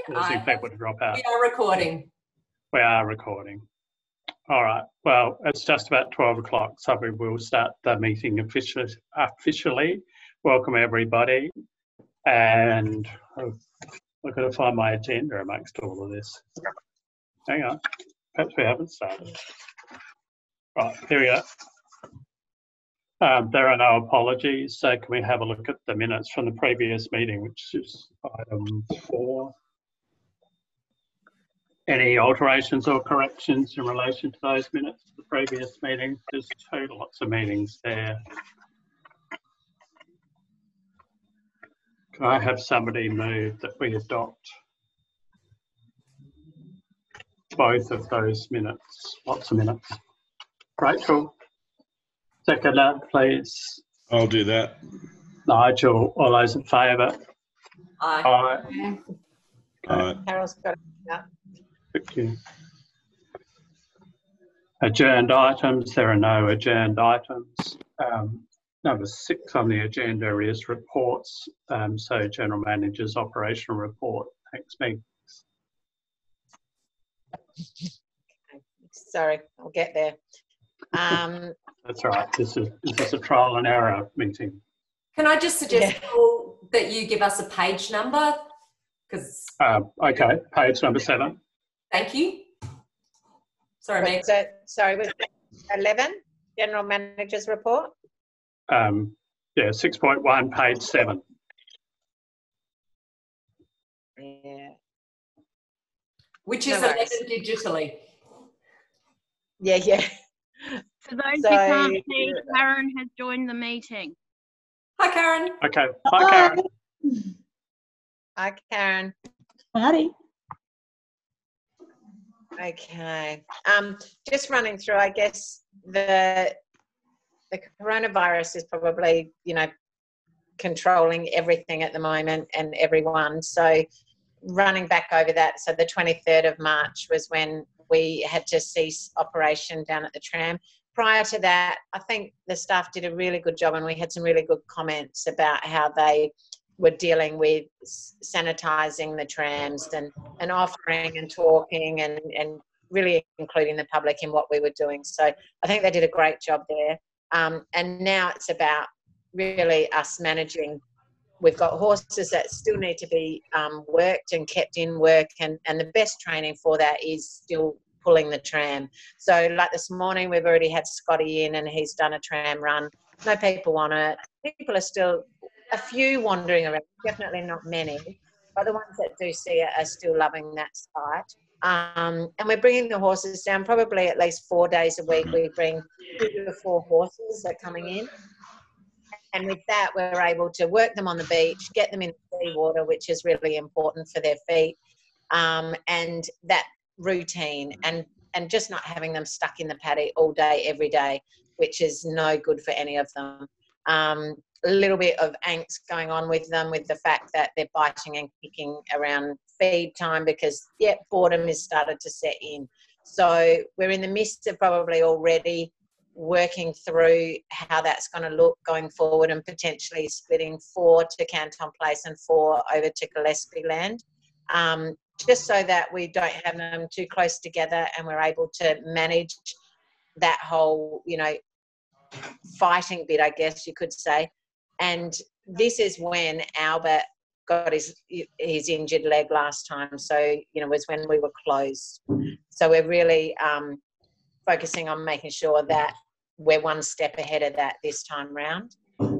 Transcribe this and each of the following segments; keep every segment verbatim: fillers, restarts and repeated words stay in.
causing I, people to drop out. We are recording. We are recording. All right. Well, it's just about twelve o'clock, so we will start the meeting officially. officially. Welcome, everybody. And I've got to find my agenda amongst all of this. Hang on. Perhaps we haven't started. Right, here we go. Um, there are no apologies, so can we have a look at the minutes from the previous meeting, which is item four. Any alterations or corrections in relation to those minutes of the previous meeting? There's two lots of meetings there. Can I have somebody move that we adopt both of those minutes? Lots of minutes. Rachel, seconder, please. I'll do that. Nigel, all those in favour? Aye. Aye. All right. Carol's got it. Yeah. Thank you. Adjourned items, there are no adjourned items. Um, number six on the agenda is reports. Um, so General Manager's operational report. Thanks, Meg. Okay. Sorry, I'll get there. Um, That's all right. This is, this is a trial and error meeting. Can I just suggest Yeah. Paul, that you give us a page number? Because Um, okay, page number seven. thank you. Sorry, Meg. so, sorry, was it eleven? General Manager's report? Um, yeah, six point one, page seven. Yeah. Which is No worries. eleven digitally. Yeah, yeah. For those So- who can't see, Karen has joined the meeting. Hi, Karen. Okay, hi Karen. Hi, Karen. Howdy. Okay. Um, just running through, I guess the the coronavirus is probably, you know, controlling everything at the moment and everyone. So running back over that, so the twenty-third of March was when we had to cease operation down at the tram. Prior to that, I think the staff did a really good job and we had some really good comments about how they were dealing with sanitising the trams and, and offering and talking and, and really including the public in what we were doing. So I think they did a great job there. Um, and now it's about really us managing. We've got horses that still need to be um, worked and kept in work, and, and the best training for that is still pulling the tram. So like this morning, we've already had Scotty in and he's done a tram run. No people on it. People are still, a few wandering around, definitely not many, but the ones that do see it are still loving that site. Um, and we're bringing the horses down probably at least four days a week. We bring two to four horses that are coming in. And with that, we're able to work them on the beach, get them in the water, which is really important for their feet, um, and that routine, and, and just not having them stuck in the paddock all day, every day, which is no good for any of them. Um, a little bit of angst going on with them with the fact that they're biting and kicking around feed time because, yeah, boredom has started to set in. So we're in the midst of probably already working through how that's going to look going forward and potentially splitting four to Canton Place and four over to Gillespie Land, um, just so that we don't have them too close together and we're able to manage that whole, you know, fighting bit, I guess you could say. And this is when Albert got his his injured leg last time. So, you know, was when we were closed. So we're really um, focusing on making sure that we're one step ahead of that this time round.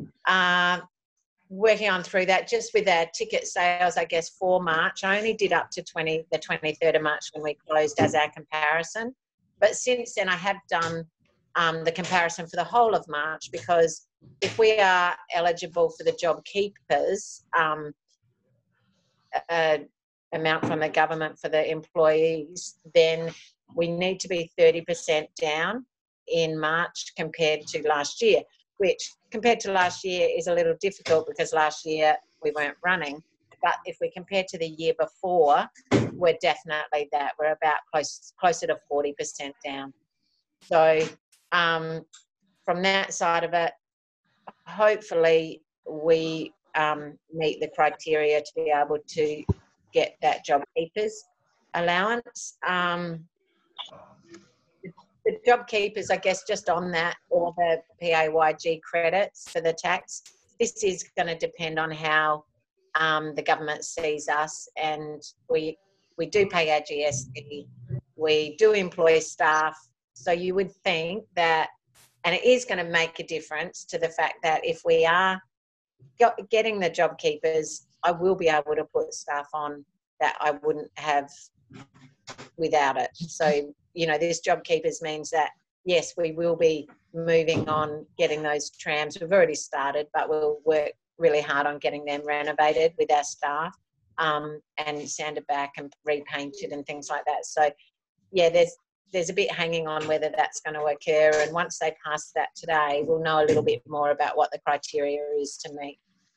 Uh, working on through that, just with our ticket sales, I guess, for March, I only did up to twenty the twenty-third of March when we closed as our comparison. But since then, I have done um, the comparison for the whole of March, because if we are eligible for the job keepers um, uh, amount from the government for the employees, then we need to be thirty percent down in March compared to last year, which compared to last year is a little difficult because last year we weren't running. But if we compare to the year before, we're definitely that. We're about close, closer to forty percent down. So um, from that side of it, hopefully we um, meet the criteria to be able to get that JobKeepers allowance. Um, the, the JobKeepers, I guess, just on that, or the P A Y G credits for the tax, this is going to depend on how um, the government sees us, and we we do pay our G S T, we do employ staff, so you would think that, and it is going to make a difference to the fact that if we are getting the JobKeepers, I will be able to put staff on that I wouldn't have without it. So, you know, this JobKeepers means that, yes, we will be moving on getting those trams. We've already started, but we'll work really hard on getting them renovated with our staff um, and sanded back and repainted and things like that. So, yeah, there's there's a bit hanging on whether that's going to occur. And once they pass that today, we'll know a little bit more about what the criteria is to meet.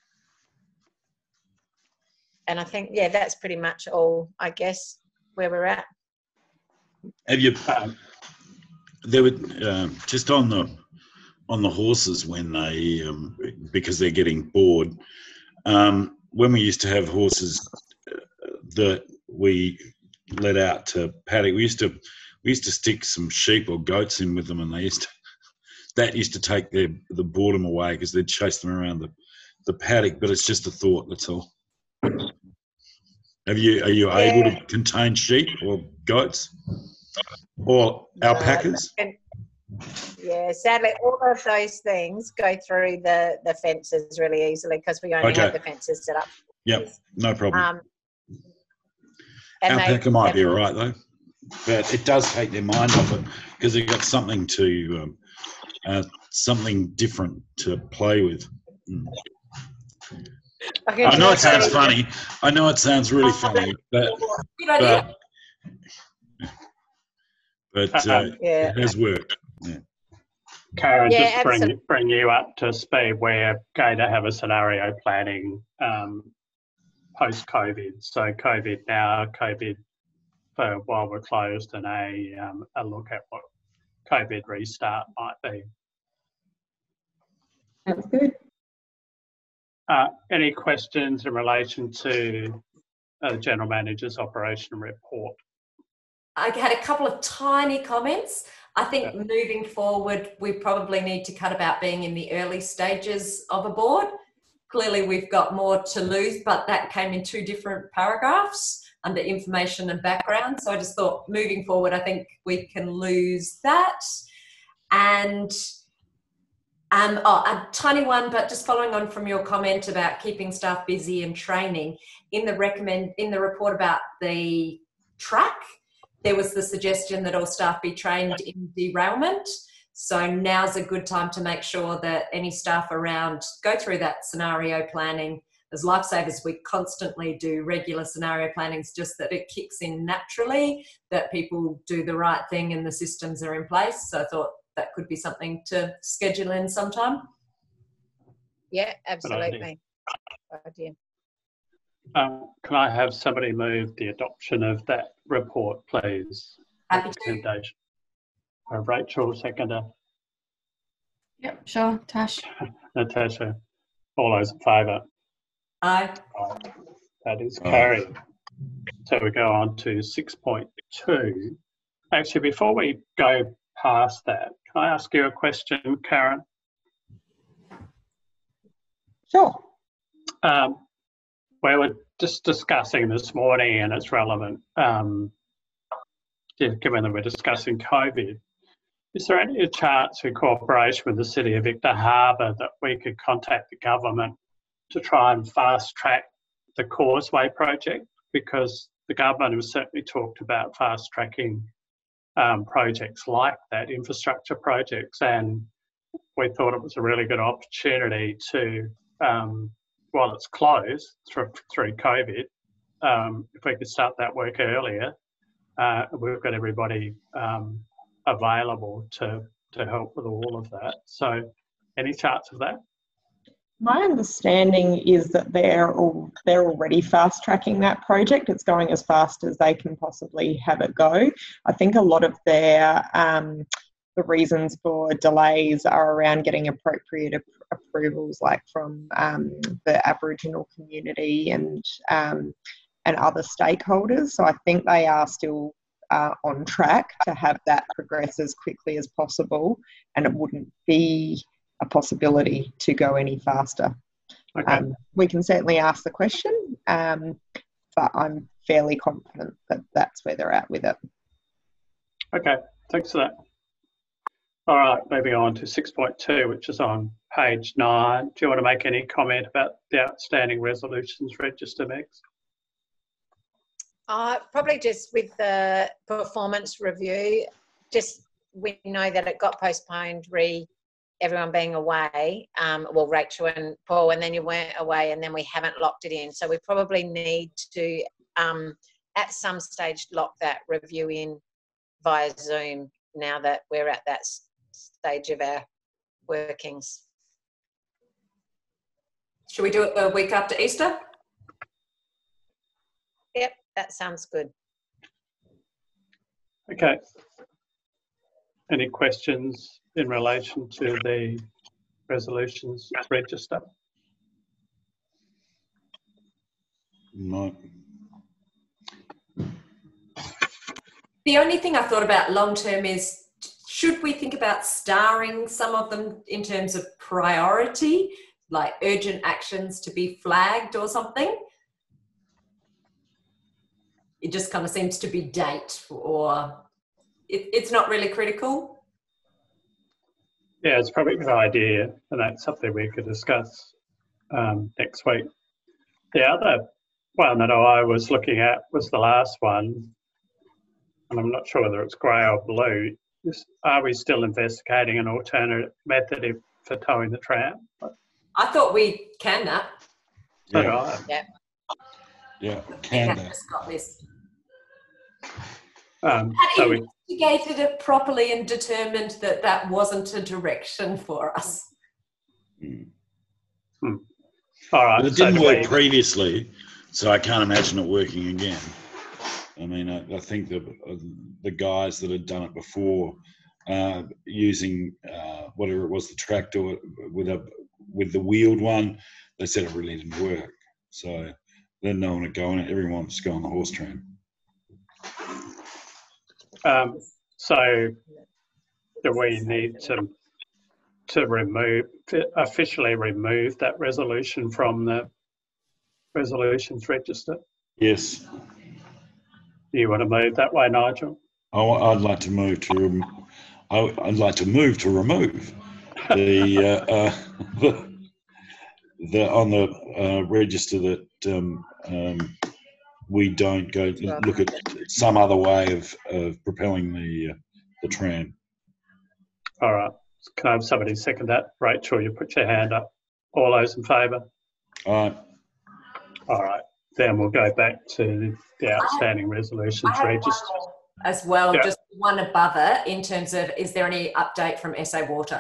And I think, yeah, that's pretty much all, I guess, where we're at. Have you, there were, uh, just on the, on the horses when they, um, because they're getting bored, um, when we used to have horses uh, that we let out to paddock, we used to, we used to stick some sheep or goats in with them, and they used to, that used to take their, the boredom away because they'd chase them around the, the paddock, but it's just a thought, that's all. Have you, are you Yeah. able to contain sheep or goats or alpacas? No, yeah, sadly, all of those things go through the, the fences really easily because we only Okay. have the fences set up. Yep, no problem. Um, and they- Alpaca might be all right though, but it does take their mind off it because they've got something to, um, uh, something different to play with. Mm. I, can I know it just sounds say- funny. I know it sounds really funny, but Good idea. but, but uh, Yeah. it has worked. Karen, Yeah, just bring, absolutely. bring you up to speed. We're going to have a scenario planning um, post-COVID. So COVID now, COVID for while we're closed, and a, um, a look at what COVID restart might be. That's good. Uh, any questions in relation to uh, the General Manager's operation report? I had a couple of tiny comments. I think moving forward, we probably need to cut about being in the early stages of a board. Clearly, we've got more to lose, but that came in two different paragraphs under information and background. So I just thought moving forward, I think we can lose that. And um, oh, a tiny one, but just following on from your comment about keeping staff busy and training, in the recommend in the report about the track, there was the suggestion that all staff be trained in derailment. So now's a good time to make sure that any staff around go through that scenario planning. As Lifesavers, we constantly do regular scenario plannings, just that it kicks in naturally, that people do the right thing and the systems are in place. So I thought that could be something to schedule in sometime. Yeah, absolutely. Good idea. Um, can I have somebody move the adoption of that report, please? Happy to. Recommendation. Uh, Rachel, seconder. Yep, sure. Tash. Natasha. All those in favour? Aye. That is Aye. carried. So we go on to six point two. Actually, before we go past that, can I ask you a question, Karen? Sure. Um, we were just discussing this morning, and it's relevant, um, yeah, given that we're discussing COVID. Is there any chance, in cooperation with the City of Victor Harbor, that we could contact the government to try and fast track the Causeway project? Because the government has certainly talked about fast tracking um, projects like that, infrastructure projects, and we thought it was a really good opportunity to, um, while it's closed through, through COVID, um, if we could start that work earlier, uh, we've got everybody um, available to, to help with all of that. So any chance of that? My understanding is that they're all, they're already fast tracking that project. It's going as fast as they can possibly have it go. I think a lot of their um, the reasons for delays are around getting appropriate ap- approvals, like from um, the Aboriginal community and um, and other stakeholders. So I think they are still uh, on track to have that progress as quickly as possible, and it wouldn't be a possibility to go any faster. Okay. Um, we can certainly ask the question, um, but I'm fairly confident that that's where they're at with it. Okay, thanks for that. All right, moving on to six point two, which is on page nine. Do you want to make any comment about the outstanding resolutions register, Megs? Uh, probably just with the performance review, just we know that it got postponed re everyone being away, um, well, Rachel and Paul, and then you weren't away, and then we haven't locked it in. So we probably need to, um, at some stage, lock that review in via Zoom now that we're at that stage of our workings. Should we do it the week after Easter? Yep, that sounds good. Okay. Any questions in relation to the resolutions register? No. The only thing I thought about long term is, should we think about starring some of them in terms of priority, like urgent actions to be flagged or something? It just kind of seems to be date, or it, it's not really critical. Yeah, it's probably a good idea, and that's something we could discuss um, next week. The other one that I was looking at was the last one, and I'm not sure whether it's grey or blue. Is, are we still investigating an alternate method for towing the tram? I thought we can that. So Yeah. do I. Yeah. Yeah, We can have do. just got this. Um, Had so we, investigated it properly and determined that that wasn't a direction for us. Mm. hmm. All right. But it so didn't do work we- previously, so I can't imagine it working again. I mean, I, I think the the guys that had done it before, uh, using uh, whatever it was, the tractor with a with the wheeled one, they said it really didn't work. So then no one would go on it. Everyone wants to go on the horse tram. Um, so do we need to to remove officially remove that resolution from the resolutions register? Yes, Do you want to move that way, Nigel? I, I'd like to move to. Rem- I, I'd like to move to remove the uh, uh, the, the on the uh, register that um, um, we don't go look at some other way of, of propelling the uh, the tram. All right. Can I have somebody second that? Rachel, you put your hand up. All those in favour? All right. All right. Then we'll go back to the outstanding resolutions I have one register. more as well, Yeah. just one above it, in terms of, is there any update from S A Water?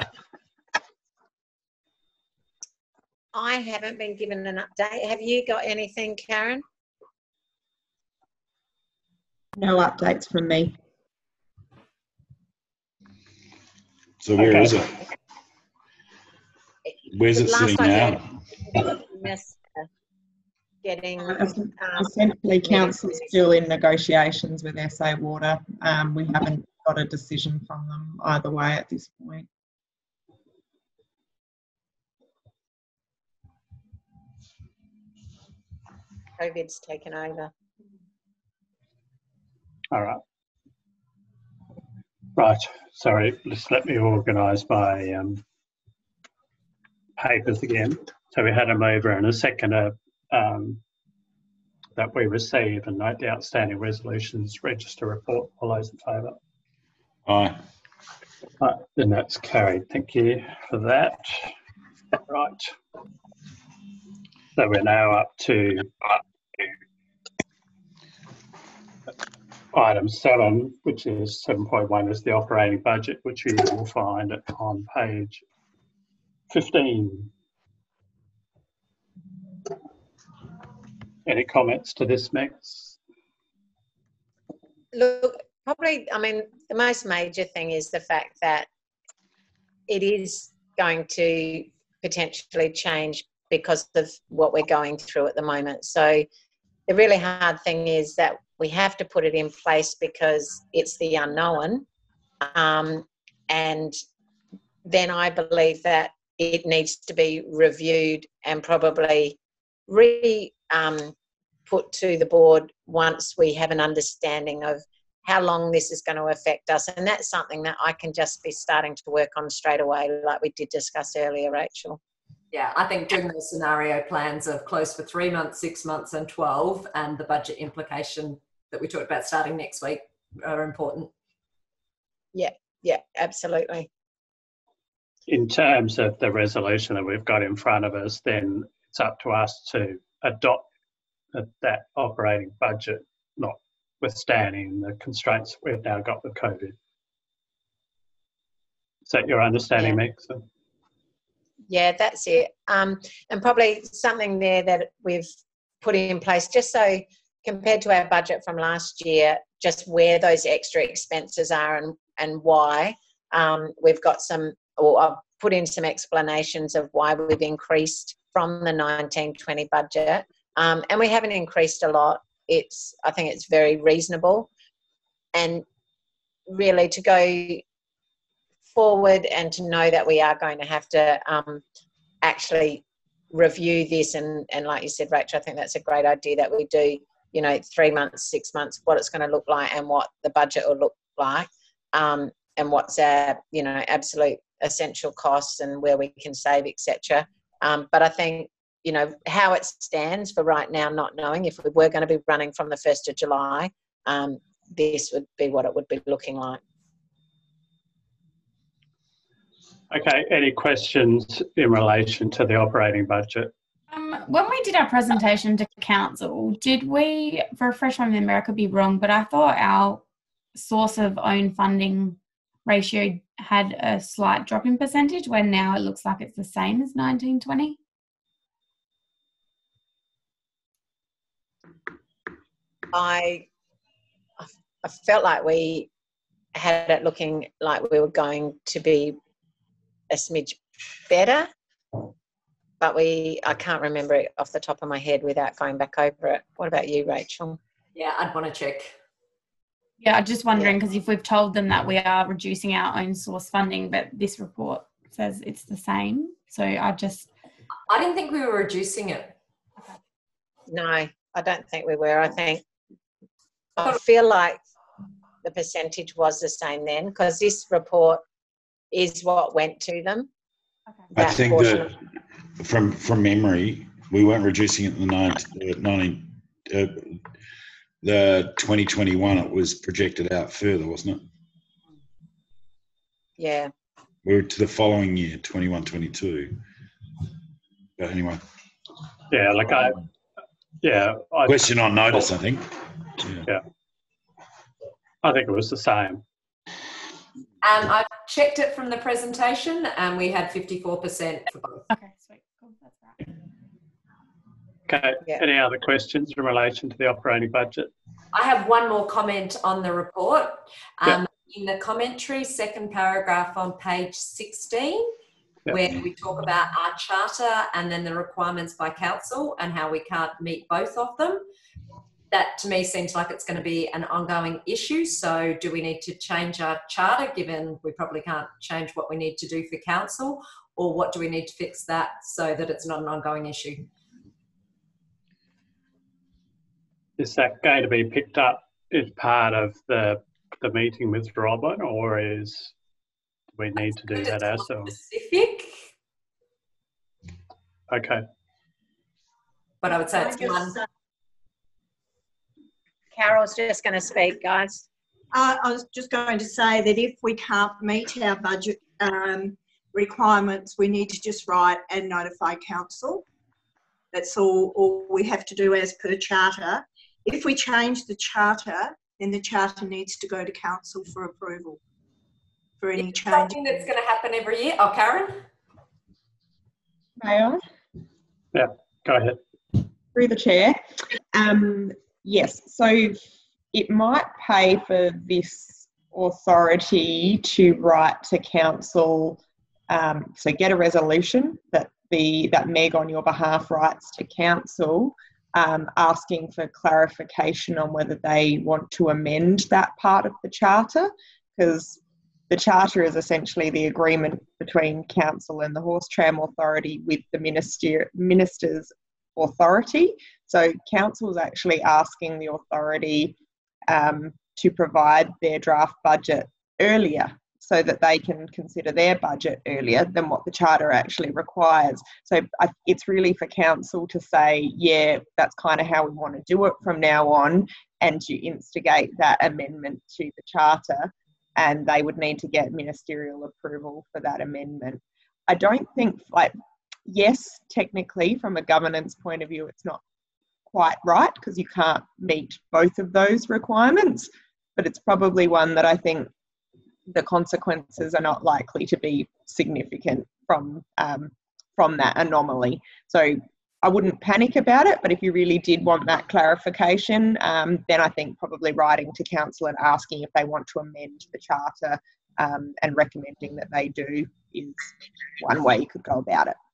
I haven't been given an update. Have you got anything, Karen? No updates from me. So where Okay. is it? Where's it Last sitting I now? heard, Miss, uh, getting Es- um, Essentially, council's still in negotiations with S A Water. Um, we haven't got a decision from them either way at this point. COVID's taken over. All right. Right. Sorry. Just let me organise my um, papers again. So we had a mover and a seconder um, that we receive and note the outstanding resolutions register report. All those in favour? Aye. Right, then that's carried. Thank you for that. Right. So we're now up to item seven, which is seven point one, is the operating budget, which you will find on page fifteen. Any comments to this, Max? Look, probably, I mean, the most major thing is the fact that it is going to potentially change because of what we're going through at the moment. So the really hard thing is that we have to put it in place because it's the unknown. Um, and then I believe that it needs to be reviewed and probably re um, put to the board once we have an understanding of how long this is going to affect us. And that's something that I can just be starting to work on straight away, like we did discuss earlier, Rachel. Yeah, I think doing those scenario plans of close for three months, six months and twelve, and the budget implication that we talked about starting next week are important. Yeah, yeah, absolutely. In terms of the resolution that we've got in front of us, then it's up to us to adopt that operating budget, notwithstanding the constraints we've now got with COVID. Is that your understanding, Yeah. Meg? Yeah, that's it. Um, and probably something there that we've put in place just so compared to our budget from last year, just where those extra expenses are and, and why. Um, we've got some, or I've put in some explanations of why we've increased from the nineteen twenty budget. Um, and we haven't increased a lot. It's, I think it's very reasonable. And really to go forward and to know that we are going to have to um, actually review this and, and like you said, Rachel, I think that's a great idea that we do, you know, three months, six months, what it's going to look like and what the budget will look like, um, and what's our, you know, absolute essential costs and where we can save, et cetera. Um, but I think, you know, how it stands for right now, not knowing if we were going to be running from the first of July, um, this would be what it would be looking like. Okay, any questions in relation to the operating budget? Um, when we did our presentation to council, did we, for refresh my memory, I could be wrong, but I thought our source of own funding ratio had a slight drop in percentage when now it looks like it's the same as nineteen twenty? I, I felt like we had it looking like we were going to be a smidge better, but we, I can't remember it off the top of my head without going back over it. What about you, Rachel? Yeah, I'd want to check. Yeah, I'm just wondering because if we've told them that we are reducing our own source funding, but this report says it's the same. So I just... I didn't think we were reducing it. No, I don't think we were. I think, I feel like the percentage was the same then because this report is what went to them. Okay. I That think portion that from from memory, we weren't reducing it in the nineteen, uh, the twenty twenty-one. It was projected out further, wasn't it? Yeah. We were to the following year, twenty-one, twenty-two. But anyway. Yeah, like I, yeah. I, Question on notice, I think. Yeah. yeah. I think it was the same. Um, I've checked it from the presentation and we had fifty-four percent for both. Okay, sweet. Cool. That's right. Okay, Yeah. any other questions in relation to the operating budget? I have one more comment on the report. Yeah. Um, in the commentary, second paragraph on page sixteen, Yeah. where we talk about our charter and then the requirements by council and how we can't meet both of them. That to me seems like it's going to be an ongoing issue. So do we need to change our charter given we probably can't change what we need to do for council, or what do we need to fix that so that it's not an ongoing issue? Is that going to be picked up as part of the the meeting with Robin, or is do we need to do It's that more ourselves? specific, Okay. but I would say I it's just, one. uh, Carol's just going to speak, guys. I I was just going to say that if we can't meet our budget um, requirements, we need to just write and notify council. That's all, all we have to do as per charter. If we change the charter, then the charter needs to go to council for approval for any It's change. something that's going to happen every year. Oh, Karen? May I? Yeah, go ahead. Through the chair. Um, yes, so it might pay for this authority to write to council, um, so get a resolution that the that Meg on your behalf writes to council um, asking for clarification on whether they want to amend that part of the charter, because the charter is essentially the agreement between council and the Horse Tram Authority with the minister, minister's authority. So council is actually asking the authority um, to provide their draft budget earlier, so that they can consider their budget earlier than what the charter actually requires. So I, it's really for council to say, yeah, that's kind of how we want to do it from now on, and to instigate that amendment to the charter, and they would need to get ministerial approval for that amendment. I don't think, like, yes, technically from a governance point of view, it's not quite right because you can't meet both of those requirements, but it's probably one that I think the consequences are not likely to be significant from um, from that anomaly. So I wouldn't panic about it, but if you really did want that clarification, um, then I think probably writing to council and asking if they want to amend the charter um, and recommending that they do is one way you could go about it.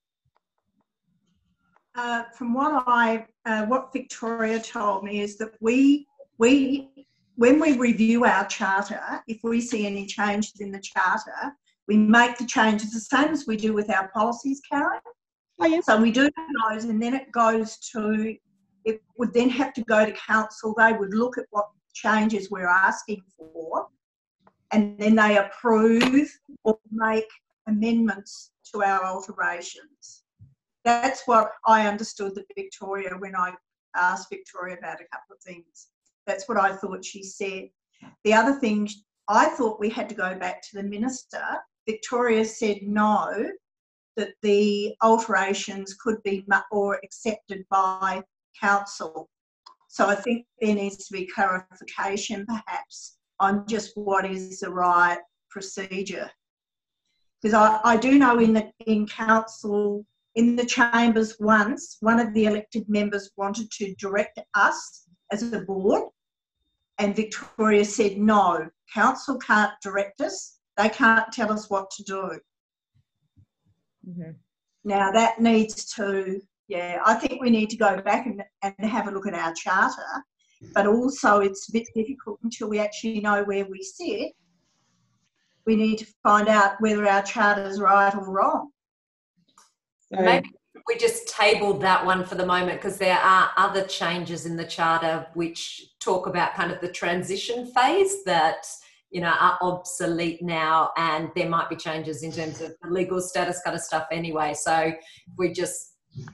Uh, from what I, uh, what Victoria told me is that we we. when we review our charter, if we see any changes in the charter, we make the changes the same as we do with our policies, Karen. Oh, yes. So we do those, and then it goes to, it would then have to go to council. They would look at what changes we're asking for, and then they approve or make amendments to our alterations. That's what I understood that Victoria, when I asked Victoria about a couple of things. That's what I thought she said. The other thing, I thought we had to go back to the minister. Victoria said no, that the alterations could be or accepted by council. So I think there needs to be clarification perhaps on just what is the right procedure. Because I, I do know in the in council, in the chambers once, one of the elected members wanted to direct us as a board, and Victoria said, no, council can't direct us. They can't tell us what to do. Mm-hmm. Now that needs to, yeah, I think we need to go back and, and have a look at our charter, but also it's a bit difficult until we actually know where we sit. We need to find out whether our charter is right or wrong. So, maybe we just tabled that one for the moment, because there are other changes in the charter which talk about kind of the transition phase that, you know, are obsolete now, and there might be changes in terms of the legal status kind of stuff anyway. So we just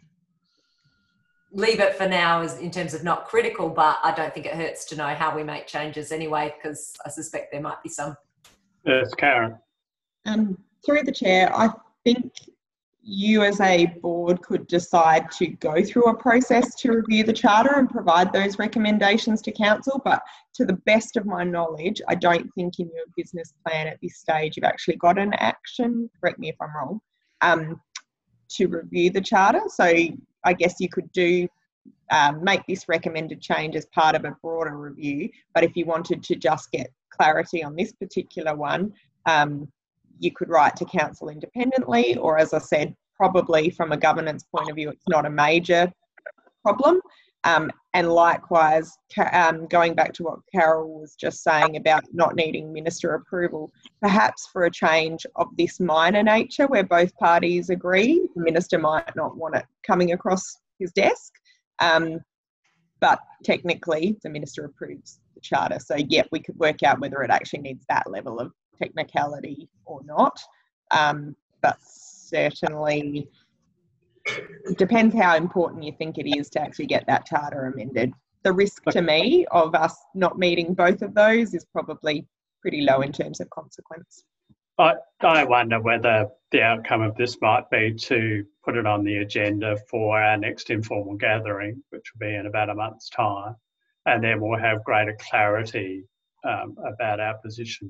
leave it for now as in terms of not critical, but I don't think it hurts to know how we make changes anyway, because I suspect there might be some. Yes, Karen. um, through the chair, I think you as a board could decide to go through a process to review the charter and provide those recommendations to council, but to the best of my knowledge, I don't think in your business plan at this stage you've actually got an action, correct me if I'm wrong, um, to review the charter. So I guess you could do um, make this recommended change as part of a broader review, but if you wanted to just get clarity on this particular one, um, you could write to council independently, or as I said, probably from a governance point of view, it's not a major problem. Um, and likewise, um, going back to what Carol was just saying about not needing minister approval, perhaps for a change of this minor nature where both parties agree, the minister might not want it coming across his desk, um, but technically the minister approves the charter. So yeah, we could work out whether it actually needs that level of technicality or not, um, but certainly it depends how important you think it is to actually get that charter amended. The risk to me of us not meeting both of those is probably pretty low in terms of consequence. I, I wonder whether the outcome of this might be to put it on the agenda for our next informal gathering, which will be in about a month's time, and then we'll have greater clarity um, about our position.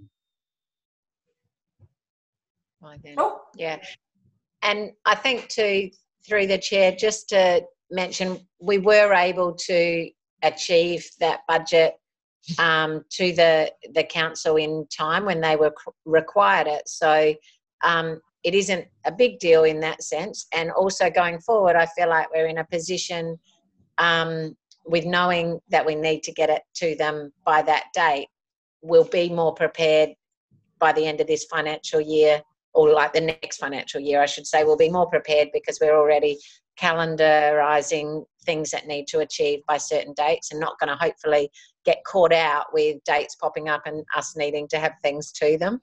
Oh. Yeah, and I think too, through the chair, just to mention, we were able to achieve that budget um, to the the council in time when they were required it. So um, it isn't a big deal in that sense. And also going forward, I feel like we're in a position um, with knowing that we need to get it to them by that date, we'll be more prepared by the end of this financial year, or like the next financial year, I should say. We'll be more prepared because we're already calendarising things that need to achieve by certain dates, and not going to hopefully get caught out with dates popping up and us needing to have things to them.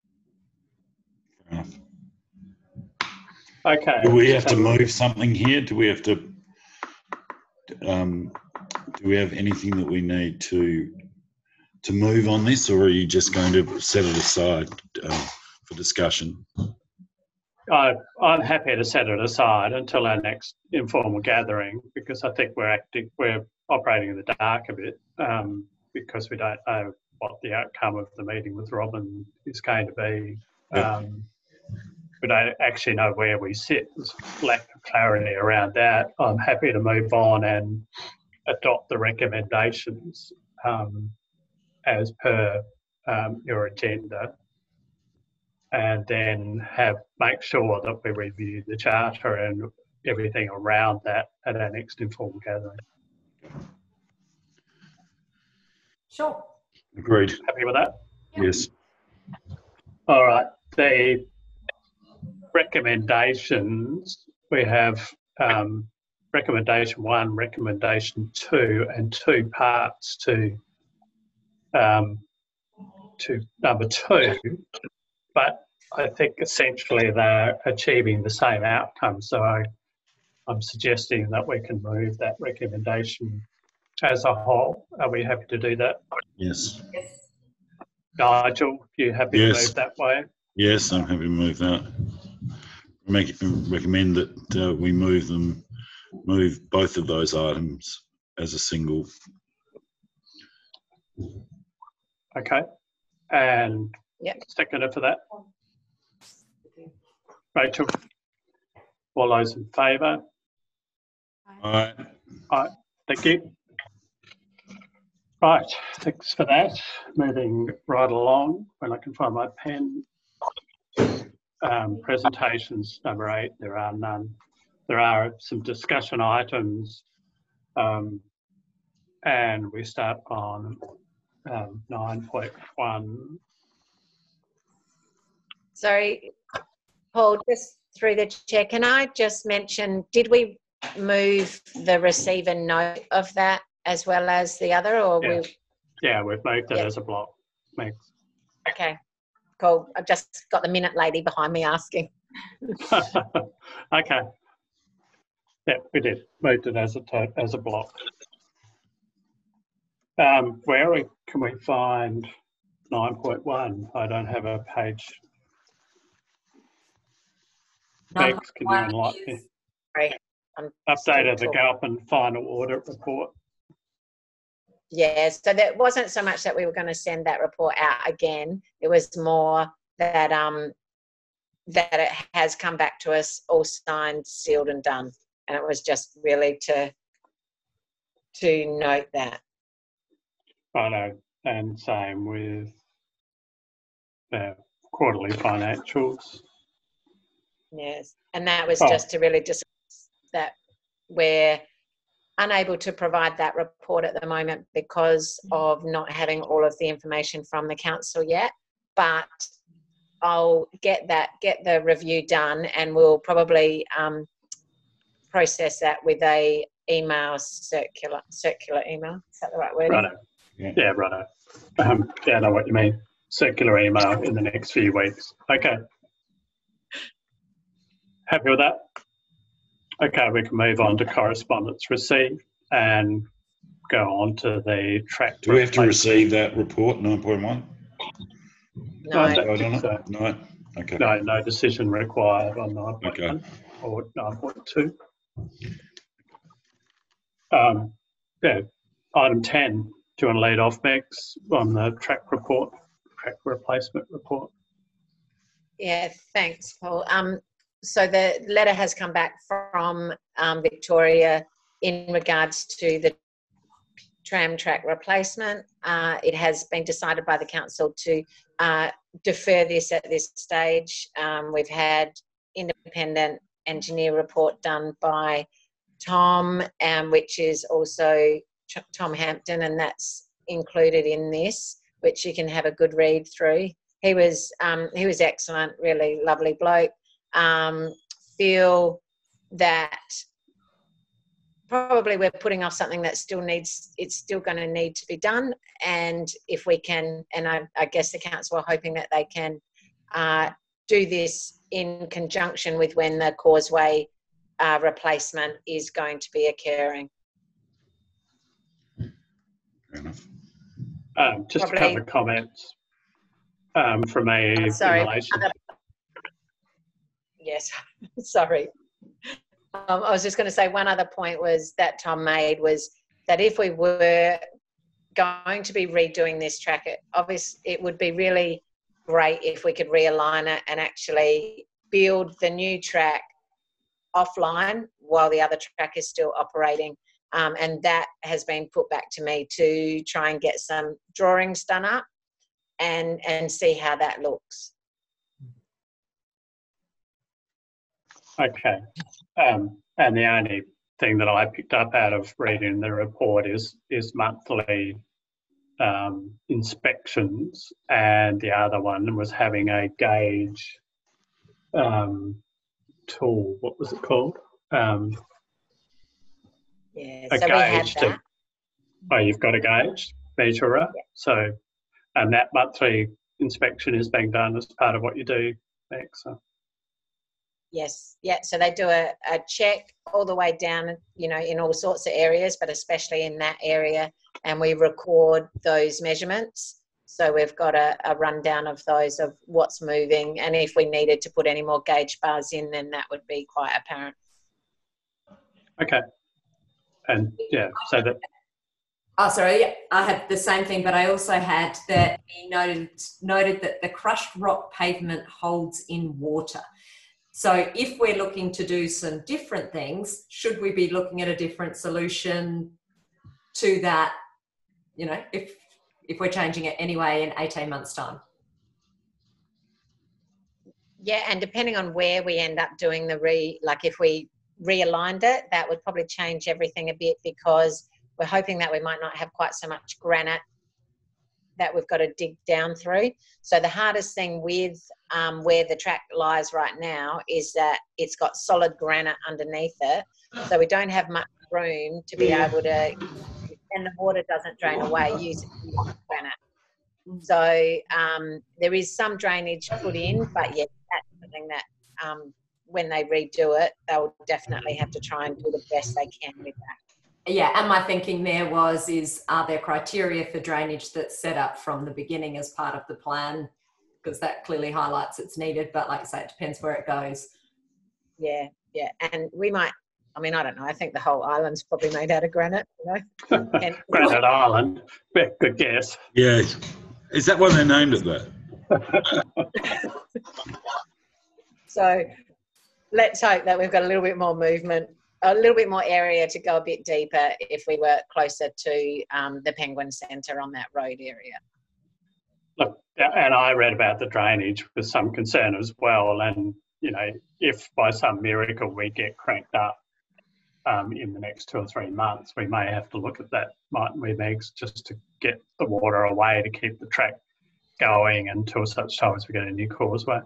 Okay. Do we have to move something here? Do we have to, um, do we have anything that we need to to move on this, or are you just going to set it aside uh, for discussion? I, I'm happy to set it aside until our next informal gathering, because I think we're acting, we're operating in the dark a bit, um, because we don't know what the outcome of the meeting with Robin is going to be. Yep. Um, we don't actually know where we sit. There's lack of clarity around that. I'm happy to move on and adopt the recommendations um, as per um, your agenda, and then have make sure that we review the charter and everything around that at our next informal gathering. Sure. Agreed. Happy with that? Yes. All right. The recommendations, we have um, recommendation one, recommendation two, and two parts to um, to number two, but I think essentially they're achieving the same outcome. So I, I'm suggesting that we can move that recommendation as a whole. Are we happy to do that? Yes. Yes. Nigel, you happy Yes. to move that way? Yes, I'm happy to move that. Make, recommend that uh, we move them, move both of those items as a single. Okay. And Yep. seconder for that? Rachel? All those in favour? All right. Right, thank you. Right, thanks for that. Moving right along, when I can find my pen. Um, presentations, number eight, there are none. There are some discussion items, um, and we start on um, nine point one. Sorry, Paul, just through the chair, can I just mention, did we move the receiver note of that as well as the other, or Yeah. we? Yeah, we've moved it Yeah. as a block. Thanks. Okay, cool. I've just got the minute lady behind me asking. Okay. Yeah, we did. Moved it as a to- as a block. Um, where we, can we find nine point one? I don't have a page. Bex, can you enlighten me? Sorry, I'm Update of the still talking. Galpin final audit report. Yeah, so that wasn't so much that we were going to send that report out again. It was more that um that it has come back to us all signed, sealed and done. And it was just really to to note that. I know, and same with the quarterly financials. Yes. And that was Oh. just to really discuss that we're unable to provide that report at the moment because of not having all of the information from the council yet. But I'll get that, get the review done, and we'll probably um, process that with a email circular, circular email. Is that the right word? Righto. Yeah. Yeah, righto. Um, yeah, I know what you mean. Circular email in the next few weeks. Okay. Happy with that? Okay, we can move on to correspondence received and go on to the track. Do we have to replacement. receive that report, nine point one? No. I don't Vote on think so. it? No? Okay. No, no decision required on nine point one Okay. or nine point two. Um, yeah, item ten. Do you want to lead off, Bex, on the track report, track replacement report? Yeah, thanks, Paul. Um, so the letter has come back from um, Victoria in regards to the tram track replacement. Uh, it has been decided by the council to uh, defer this at this stage. Um, we've had independent engineer report done by Tom, um, which is also Tom Hampton, and that's included in this, which you can have a good read through. He was um, he was excellent, really lovely bloke. Um, feel that probably we're putting off something that still needs, it's still going to need to be done. And if we can, and I, I guess the council are hoping that they can uh, do this in conjunction with when the causeway uh, replacement is going to be occurring. Fair enough. Um, just Probably- a couple of comments um, from me Oh, sorry, in relation. other- Yes, sorry. Um, I was just going to say one other point was that Tom made was that if we were going to be redoing this track, it, obviously it would be really great if we could realign it and actually build the new track offline while the other track is still operating. Um, and that has been put back to me to try and get some drawings done up and, and see how that looks. Okay. Um, and the only thing that I picked up out of reading the report is is monthly um, inspections, and the other one was having a gauge um, tool. What was it called? Um, Yeah, a so we had gauge. that. To, oh, you've got a gauge measurer. Yeah. So, and that monthly inspection is being done as part of what you do, Bex. So. Yes, yeah. So they do a, a check all the way down, you know, in all sorts of areas, but especially in that area, and we record those measurements. So we've got a, a rundown of those, of what's moving, and if we needed to put any more gauge bars in, then that would be quite apparent. Okay. And yeah, so that. Oh, sorry, yeah, I had the same thing, but I also had that he noted, noted that the crushed rock pavement holds in water. So if we're looking to do some different things, should we be looking at a different solution to that, you know, if if we're changing it anyway in eighteen months' time? Yeah, and depending on where we end up doing the re, like if we realigned it, that would probably change everything a bit, because we're hoping that we might not have quite so much granite that we've got to dig down through. So the hardest thing with um, where the track lies right now is that it's got solid granite underneath it. So we don't have much room to be able to, and the water doesn't drain away using granite. So um, there is some drainage put in, but yeah, that's something that um, when they redo it, they'll definitely have to try and do the best they can with that. Yeah, and my thinking there was, is are there criteria for drainage that's set up from the beginning as part of the plan? Because that clearly highlights it's needed, but like I say, it depends where it goes. Yeah, yeah. And we might, I mean, I don't know, I think the whole island's probably made out of granite, you know. And, Granite Island. Good guess. Yeah. Is that why they named it that? so let's hope that we've got a little bit more movement, a little bit more area to go a bit deeper if we were closer to um, the Penguin Centre on that road area. Look, and I read about the drainage with some concern as well. And, you know, if by some miracle we get cranked up um, in the next two or three months, we may have to look at that, mightn't we, Megs, just to get the water away to keep the track going until such time as we get a new causeway.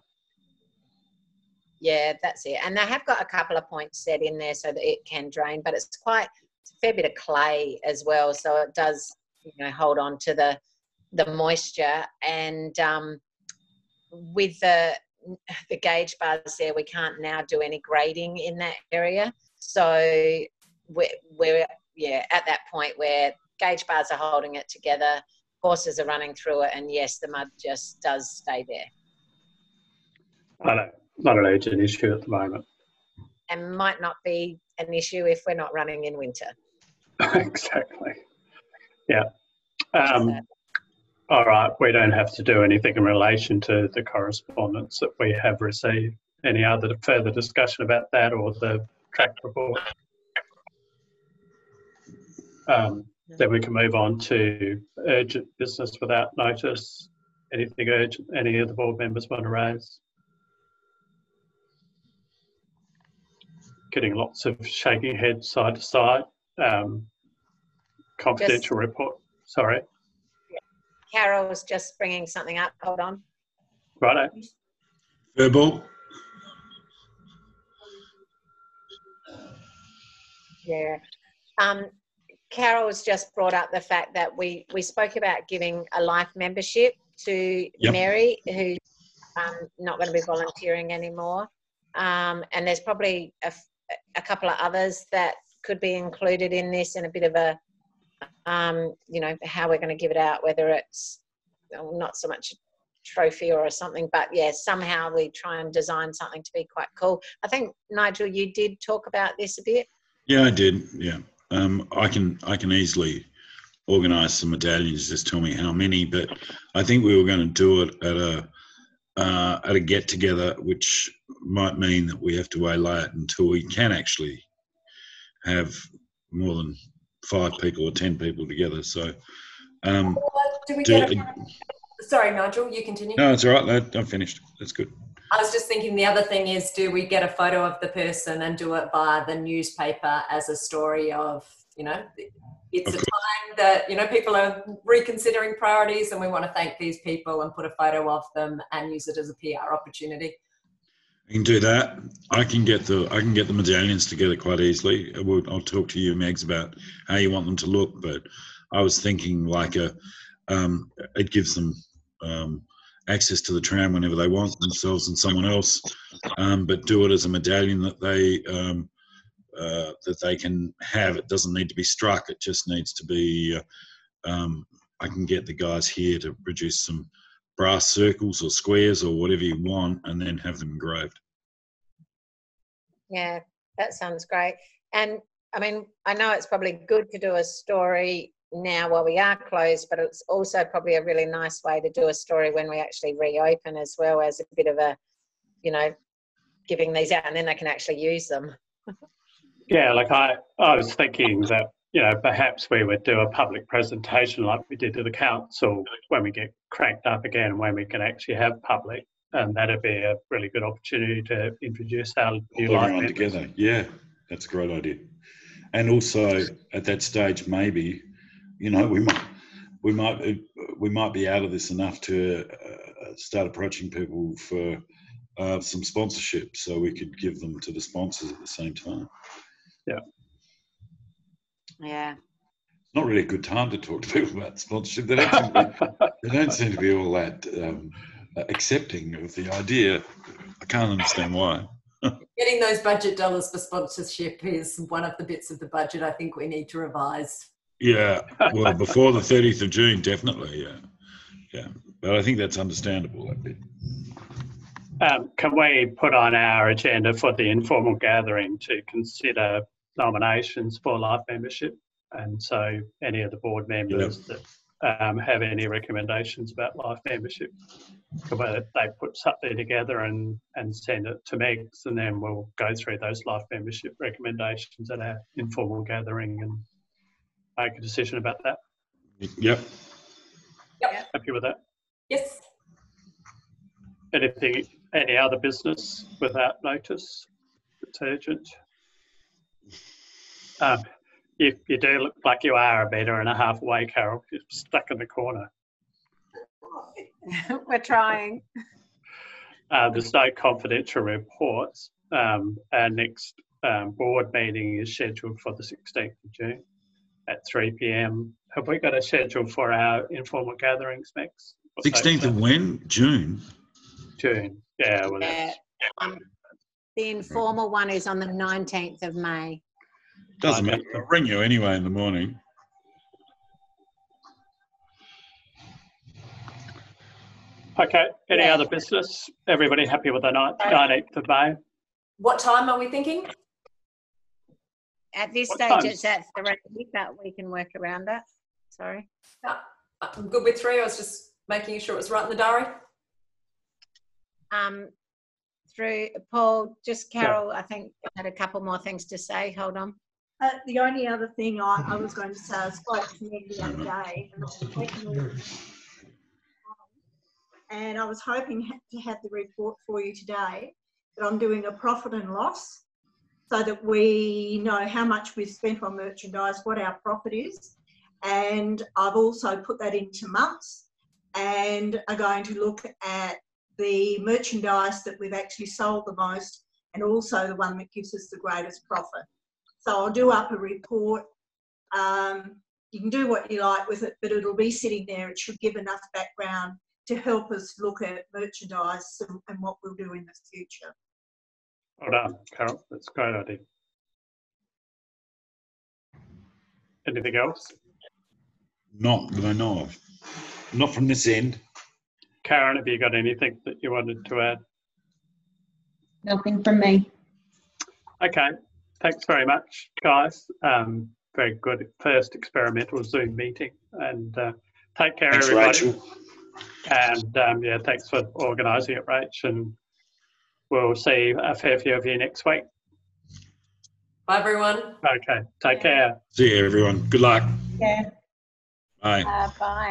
Yeah, that's it. And they have got a couple of points set in there so that it can drain, but it's quite it's a fair bit of clay as well. So it does, you know, hold on to the the moisture. And um, with the the gauge bars there, we can't now do any grading in that area. So we're, we're yeah, at that point where gauge bars are holding it together, horses are running through it, and yes, the mud just does stay there. I know. Not an urgent issue at the moment. And might not be an issue if we're not running in winter. Exactly. Yeah. Um, all right. We don't have to do anything in relation to the correspondence that we have received. Any other further discussion about that or the track report? Um, then we can move on to urgent business without notice. Anything urgent any of the board members want to raise? getting lots of shaking heads side to side. Um, confidential Just- report. Sorry. Carol's just bringing something up. Hold on. Righto. Verbal. Yeah. Um, Carol's just brought up the fact that we, we spoke about giving a life membership to Yep. Mary, who's um, not going to be volunteering anymore. Um, and there's probably a, a couple of others that could be included in this, and a bit of a, um, you know, how we're going to give it out, whether it's well, not so much a trophy or something, but yeah, somehow we try and design something to be quite cool. I think, Nigel, you did talk about this a bit. Yeah, I did. Yeah. Um, I can I can easily organise some medallions. Just tell me how many. But I think we were going to do it at a uh, at a get together, which might mean that we have to waylay it until we can actually have more than five people or ten people together. So, um, Do we do, get a, sorry, Nigel, you continue. no, it's all right. I'm finished. That's good. I was just thinking the other thing is, do we get a photo of the person and do it via the newspaper as a story of, you know, it's Of a course. time that, you know, people are reconsidering priorities and we want to thank these people and put a photo of them and use it as a P R opportunity. You can do that. I can get the I can get the medallions together quite easily. We'll, I'll talk to you, Megs, about how you want them to look. But I was thinking like a, um, it gives them um, access to the tram whenever they want, themselves and someone else. Um, but do it as a medallion that they um, uh, that they can have. It doesn't need to be struck. It just needs to be. Uh, um, I can get the guys here to produce some brass circles or squares or whatever you want, and then have them engraved. Yeah, that sounds great. And I mean, I know it's probably good to do a story now while we are closed, but it's also probably a really nice way to do a story when we actually reopen, as well as a bit of a, you know, giving these out and then they can actually use them. Yeah, like I, I was thinking that, you know, perhaps we would do a public presentation like we did to the council when we get cranked up again, when we can actually have public, and that'd be a really good opportunity to introduce our new Pull life everyone members. together. Yeah, that's a great idea. And also at that stage, maybe, you know, we might we might we might be out of this enough to uh, start approaching people for uh, some sponsorship, so we could give them to the sponsors at the same time. Yeah. Yeah. It's not really a good time to talk to people about sponsorship. They don't seem to be, they don't seem to be all that um, accepting of the idea. I can't understand why. Getting those budget dollars for sponsorship is one of the bits of the budget I think we need to revise. Yeah, well, before the thirtieth of June, definitely, yeah. Yeah, but I think that's understandable, that bit. Um, can we put on our agenda for the informal gathering to consider nominations for life membership? And so any of the board members Yep. that um, have any recommendations about life membership, could they put something together and, and send it to Megs, and then we'll go through those life membership recommendations at our informal gathering and make a decision about that. Yep. Yep. Happy with that? Yes. Anything, any other business without notice? It's urgent. Um, you, you do look like you are a metre and a half away, Carol. You're stuck in the corner. We're trying. Uh, there's no confidential reports. Um, our next um, board meeting is scheduled for the sixteenth of June at three p m. Have we got a schedule for our informal gatherings, Max? What dates sixteenth of are- when? June? June. Yeah, well, Yeah. that's, Um, the informal one is on the nineteenth of May. Doesn't Okay. matter. I'll ring you anyway in the morning. okay. Any Yeah. other business? Everybody happy with the nineteenth of May? What time are we thinking? At this What stage, times? it's at three, but we can work around it. Sorry. Uh, I'm good with three. I was just making sure it was right in the diary. Um, through Paul, just Carol, I think had a couple more things to say. Hold on. Uh, the only other thing I, I was going to say, I spoke to Meg the other day, and I was hoping, and I was hoping ha- to have the report for you today, but I'm doing a profit and loss. so that we know how much we've spent on merchandise, what our profit is. And I've also put that into months and are going to look at the merchandise that we've actually sold the most and also the one that gives us the greatest profit. So I'll do up a report. Um, you can do what you like with it, but it'll be sitting there. It should give enough background to help us look at merchandise and, and what we'll do in the future. Well done, Carol. That's a great idea. Anything else? Not that I know of. Not from this end. Karen, have you got anything that you wanted to add? Nothing from me. Okay, thanks very much, guys. Um, very good first experimental Zoom meeting, and uh, take care, Thanks, everybody. Rachel. And um, yeah, thanks for organising it, Rach. And we'll see a fair few of you next week. Bye, everyone. Okay, take care. See you, everyone. Good luck. Yeah. Bye. Uh, bye.